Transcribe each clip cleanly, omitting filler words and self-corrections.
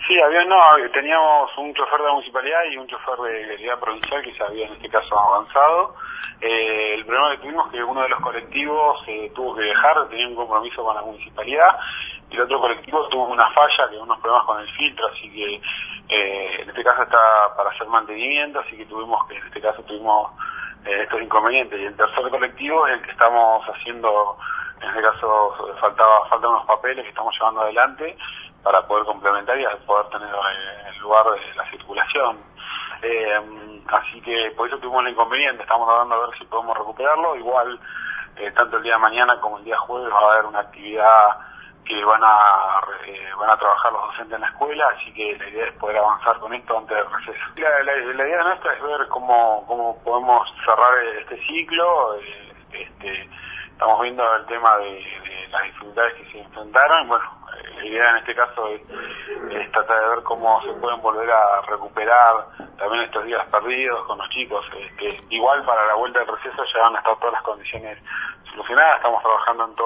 Sí, teníamos un chofer de la municipalidad y un chofer de vialidad provincial que se había en este caso avanzado. El problema que tuvimos es que uno de los colectivos tuvo que dejar, tenía un compromiso con la municipalidad, y el otro colectivo tuvo una falla, que unos problemas con el filtro, así que en este caso está para hacer mantenimiento, así que tuvimos estos inconvenientes. Y el tercer colectivo es el que estamos haciendo, en este caso faltan unos papeles que estamos llevando adelante para poder complementar y poder tener el lugar de la circulación. Así que por eso tuvimos el inconveniente, estamos hablando a ver si podemos recuperarlo. Igual, tanto el día de mañana como el día jueves va a haber una actividad que van a trabajar los docentes en la escuela, así que la idea es poder avanzar con esto antes del receso. La idea nuestra es ver cómo podemos cerrar este ciclo. Estamos viendo el tema de las dificultades que se enfrentaron. Bueno, la idea en este caso es tratar de ver cómo se pueden volver a recuperar también estos días perdidos con los chicos. Igual para la vuelta del receso ya van a estar todas las condiciones solucionadas. Estamos trabajando en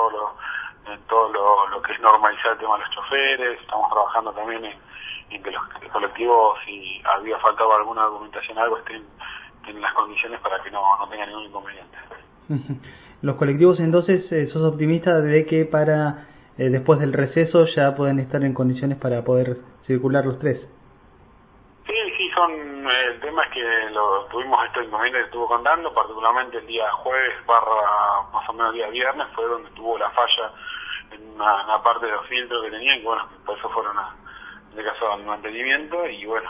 todo lo que es normalizar el tema de los choferes. Estamos trabajando también en que los colectivos, si había faltado alguna documentación o algo, estén en las condiciones para que no tengan ningún inconveniente. Los colectivos, entonces, sos optimista de que para después del receso ya pueden estar en condiciones para poder circular los tres. Sí, el tema es que tuvimos estos inconvenientes que estuvo contando, particularmente el día jueves más o menos el día viernes fue donde tuvo la falla en una parte de los filtros que tenían, y bueno, por eso fueron en este caso al mantenimiento, y bueno,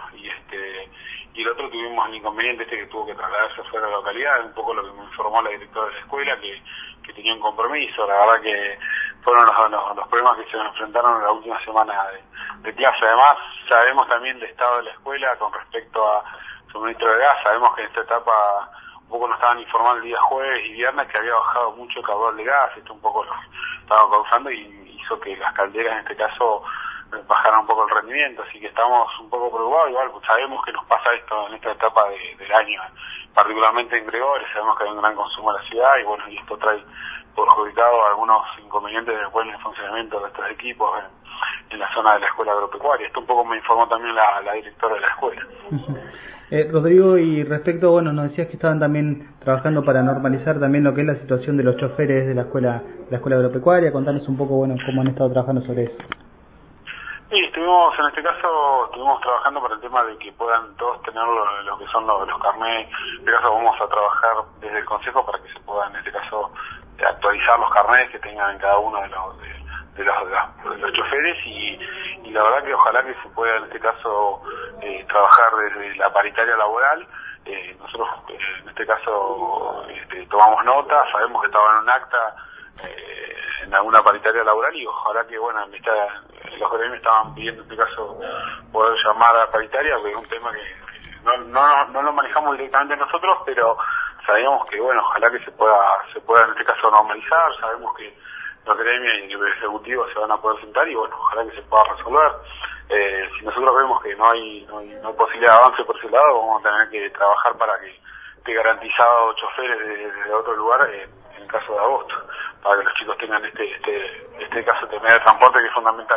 y el otro tuvimos el inconveniente que tuvo que trasladarse fuera de la localidad, un poco lo que me informó la directora de la escuela, que tenía un compromiso. La verdad que fueron los problemas que se enfrentaron en la última semana de clase. Además, sabemos también del estado de la escuela con respecto a suministro de gas. Sabemos que en esta etapa un poco nos estaban informando el día jueves y viernes que había bajado mucho el caudal de gas. Esto un poco nos estaba causando y hizo que las calderas en este caso bajaron un poco el rendimiento, así que estamos un poco preocupados. Igual pues sabemos que nos pasa esto en esta etapa del año, particularmente en Gregores. Sabemos que hay un gran consumo en la ciudad y bueno, y esto trae perjudicado algunos inconvenientes después en el funcionamiento de estos equipos en la zona de la escuela agropecuaria. Esto un poco me informó también la directora de la escuela. Rodrigo, y respecto, bueno, nos decías que estaban también trabajando para normalizar también lo que es la situación de los choferes de la escuela agropecuaria. Contanos un poco, bueno, cómo han estado trabajando sobre eso. Sí, en este caso estuvimos trabajando para el tema de que puedan todos tener lo que son los carnés. En este caso vamos a trabajar desde el consejo para que se puedan, en este caso, actualizar los carnés que tengan en cada uno de los choferes, y la verdad que ojalá que se pueda en este caso trabajar desde la paritaria laboral. Nosotros en este caso tomamos nota, sabemos que estaba en un acta en alguna paritaria laboral, y ojalá que bueno, los gremios estaban pidiendo en este caso poder llamar a la paritaria, porque es un tema que no lo manejamos directamente nosotros, pero sabíamos que bueno, ojalá que se pueda en este caso normalizar. Sabemos que los gremios y el ejecutivo se van a poder sentar y bueno, ojalá que se pueda resolver. Si nosotros vemos que no hay posibilidad de avance por ese lado, vamos a tener que trabajar para que esté garantizado choferes de otro lugar en el caso de agosto, para que los chicos tengan este caso de medio de transporte, que es fundamental.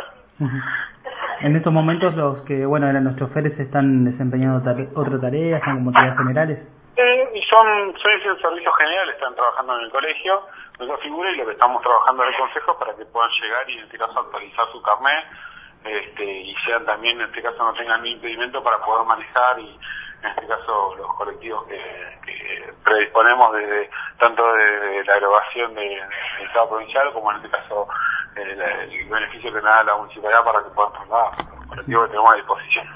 En estos momentos los que, bueno, eran los choferes, están desempeñando otra tarea, están como tareas generales. Y son servicios generales, están trabajando en el colegio, nuestra figura, y lo que estamos trabajando en el consejo para que puedan llegar y en este caso actualizar su carnet, y sean también, en este caso, no tengan ningún impedimento para poder manejar, y en este caso los colectivos que predisponemos tanto de la erogación del Estado provincial como en este caso el beneficio que nos da la municipalidad para que puedan trasladar los colectivos que tenemos a disposición.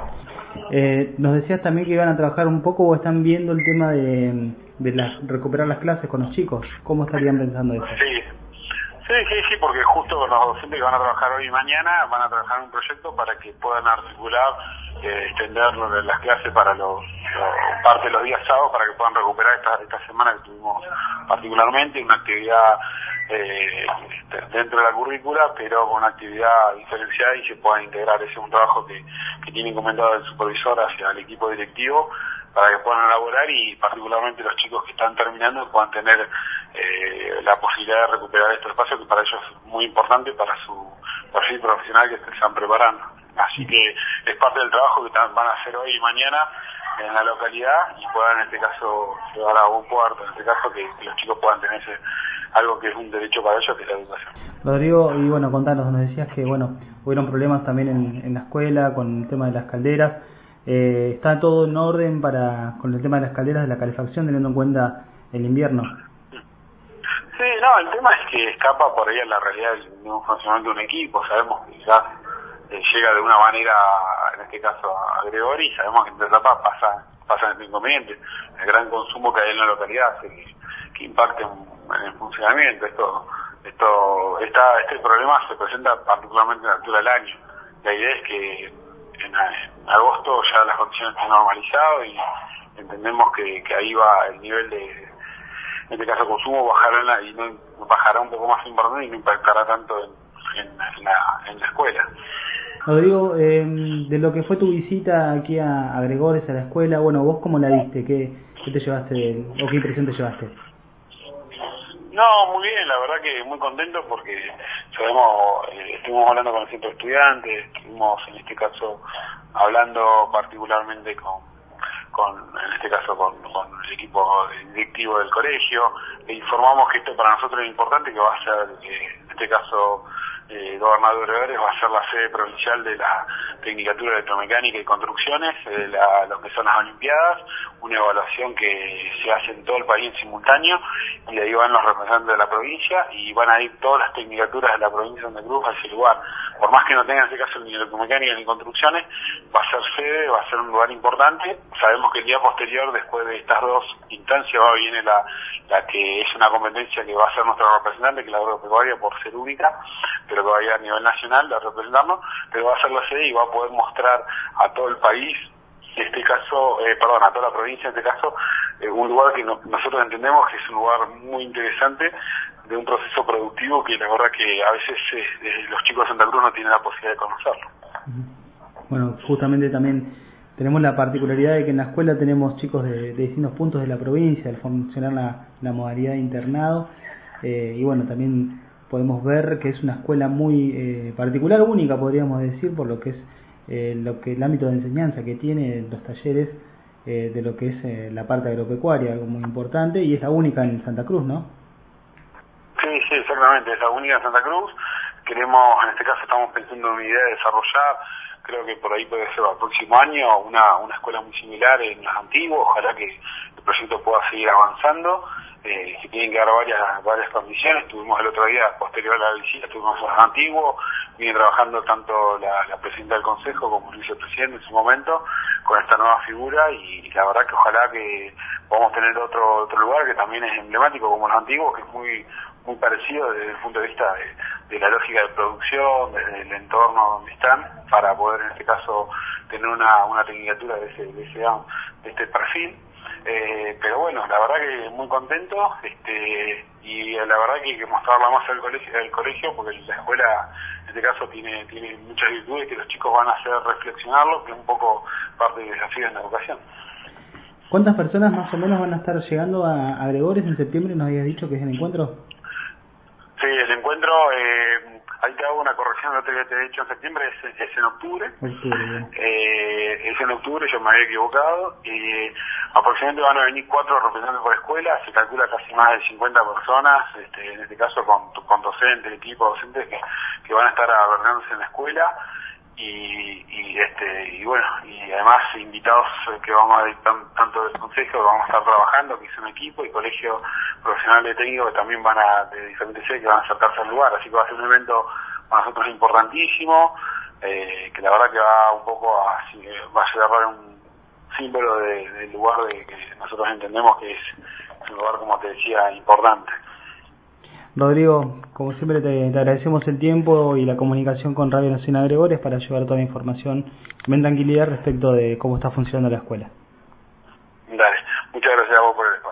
Nos decías también que iban a trabajar un poco, o están viendo el tema de recuperar las clases con los chicos. ¿Cómo estarían pensando eso? Sí, porque justo con los docentes que van a trabajar hoy y mañana van a trabajar en un proyecto para que puedan articular, extender las clases para parte de los días sábados, para que puedan recuperar esta semana que tuvimos particularmente una actividad dentro de la currícula, pero con una actividad diferenciada, y se pueda integrar. Ese es un trabajo que tiene encomendado el supervisor hacia el equipo directivo para que puedan elaborar, y particularmente los chicos que están terminando puedan tener la posibilidad de recuperar estos espacios, que para ellos es muy importante para su perfil profesional que se están preparando. Así que es parte del trabajo que van a hacer hoy y mañana en la localidad y puedan en este caso llevar a buen puerto, en este caso que los chicos puedan tener algo que es un derecho para ellos, que es la educación. Rodrigo, y bueno, contanos, nos decías que bueno, hubieron problemas también en la escuela con el tema de las calderas. ¿Está todo en orden con el tema de las calderas de la calefacción, teniendo en cuenta el invierno? Sí, no, el tema es que escapa por ahí a la realidad del mismo funcionamiento de un equipo. Sabemos que ya llega de una manera, en este caso a Gregori, y sabemos que en etapa pasan este inconveniente. El gran consumo que hay en la localidad hace que impacte en el funcionamiento. Este problema se presenta particularmente a la altura del año. La idea es que en agosto ya las condiciones estén normalizadas y entendemos que ahí va el nivel de, en este caso, consumo bajará un poco más en invierno y no impactará tanto en la escuela. Rodrigo, de lo que fue tu visita aquí a Gregores, a la escuela, bueno, ¿vos cómo la viste? ¿Qué te llevaste o qué impresión te llevaste? No, muy bien, la verdad que muy contento porque estuvimos hablando con el centro de estudiantes, estuvimos en este caso hablando particularmente en este caso con el equipo directivo del colegio. Le informamos que esto para nosotros es importante, que va a ser, en este caso, Gobernador Gregores va a ser la sede provincial de la Tecnicatura de Electromecánica y Construcciones, lo que son las Olimpiadas, una evaluación que se hace en todo el país en simultáneo, y de ahí van los representantes de la provincia y van a ir todas las tecnicaturas de la provincia de Santa Cruz a ese lugar. Por más que no tenga en este caso ni electromecánica ni construcciones, va a ser sede, va a ser un lugar importante. Sabemos que el día posterior, después de estas dos instancias, viene la que es una competencia que va a ser nuestro representante, que es la agropecuaria, por ser única, pero que va a ir a nivel nacional a representarnos, pero va a ser la sede y va a poder mostrar a todo el país, en este caso, a toda la provincia en este caso, un lugar que nosotros entendemos que es un lugar muy interesante, de un proceso productivo que la verdad que a veces los chicos de Santa Cruz no tienen la posibilidad de conocerlo. Bueno, justamente también tenemos la particularidad de que en la escuela tenemos chicos de distintos puntos de la provincia, al funcionar la modalidad de internado, y bueno, también podemos ver que es una escuela muy particular, única podríamos decir, por lo que es el ámbito de enseñanza que tiene, los talleres de lo que es la parte agropecuaria, algo muy importante, y es la única en Santa Cruz, ¿no? Sí, exactamente, es la única en Santa Cruz. En este caso estamos pensando en una idea de desarrollar, creo que por ahí puede ser el próximo año, una escuela muy similar en los antiguos. Ojalá que el proyecto pueda seguir avanzando. Se tienen que dar varias condiciones. Tuvimos el otro día, posterior a la visita, tuvimos los antiguos, viene trabajando tanto la presidenta del consejo como el vicepresidente en su momento con esta nueva figura, y la verdad que ojalá que podamos tener otro lugar que también es emblemático como los antiguos, que es muy parecido desde el punto de vista de la lógica de producción, desde el entorno donde están, para poder en este caso tener una tecnicatura de este perfil. Pero bueno, la verdad que muy contento, y la verdad que hay que mostrarla más al colegio, porque la escuela en este caso tiene muchas virtudes que los chicos van a hacer reflexionarlo, que es un poco parte del desafío en la educación. ¿Cuántas personas más o menos van a estar llegando a Gregores en septiembre? ¿Nos habías dicho que es el encuentro? Sí, el encuentro, ahí te hago una corrección, lo que te he dicho en septiembre, es en octubre. Es en octubre, yo me había equivocado, y aproximadamente van a venir 4 representantes por escuela, se calcula casi más de 50 personas, en este caso con docentes, equipo docentes que van a estar albergándose en la escuela, y bueno, y además invitados que vamos a ir tanto del consejo, que vamos a estar trabajando, que es un equipo, y colegio profesional de técnico que también de diferentes sedes que van a acercarse al lugar, así que va a ser un evento para nosotros importantísimo, que la verdad que va un poco va a llevar un símbolo del lugar que nosotros entendemos que es un lugar, como te decía, importante. Rodrigo, como siempre te agradecemos el tiempo y la comunicación con Radio Nacional Gregores para llevar toda la información en tranquilidad respecto de cómo está funcionando la escuela. Dale, muchas gracias a vos por el espacio.